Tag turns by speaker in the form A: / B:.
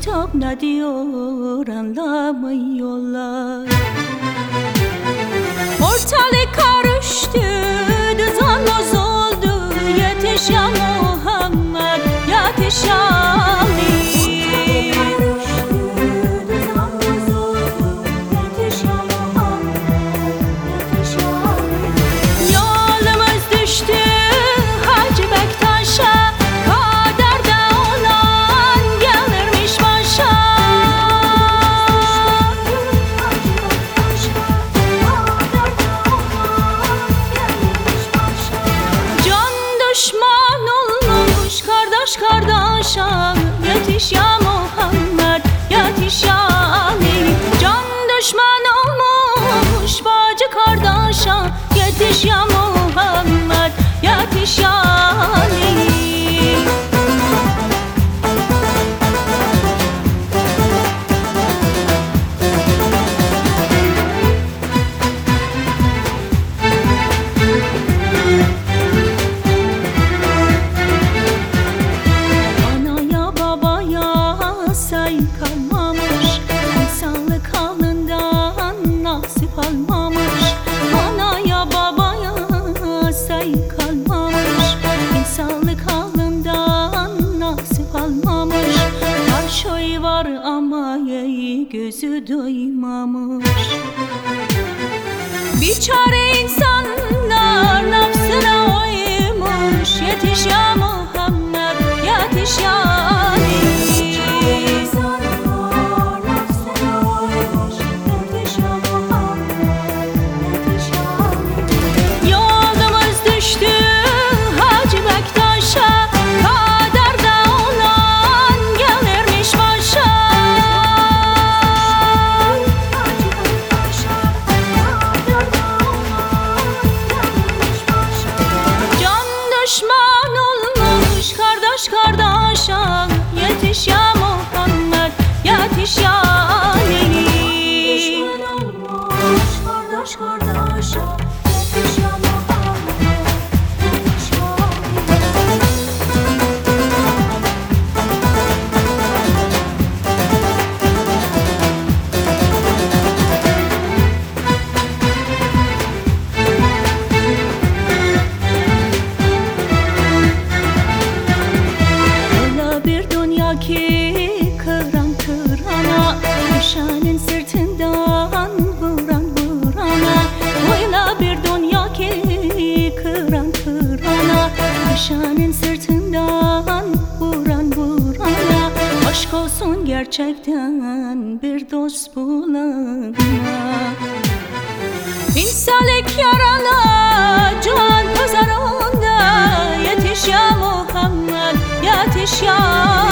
A: kitap ne diyor anlamıyorlar. Ortalık karıştı, düzen bozuldu. Yetiş ya Muhammed, yetiş ya Ali. Düşman olmuş kardeş kardeşa, yetiş ya Muhammed, yetiş ya Ali. Can düşman olmuş bacı kardeşa, yetiş ya Muhammed, yetiş ya Ali. Kalmamış, insanlık halından nasip almamış. Anaya babaya say kalmamış, insanlık halından nasip almamış. Her şey var ama gözü doymamış. Biçare insanlar nefsine uymuş. Yetiş ya Muhammed, yetiş ya Ali. Düşman olmuş kardeş kardeşa, yetiş ya Muhammed, yetiş ya Ali. Düşman olmuş kardeş kardeşa, yetiş ya Muhammed, yetiş ya ki kıran kırana, düşenin sırtından vuran vurana. Öyle bir dünya ki kıran kırana, düşenin sırtından vuran vurana. Aşk olsun gerçekten bir dost bulana. İnsanlık yarana, can pazarında. Yetiş ya Muhammed, yetiş ya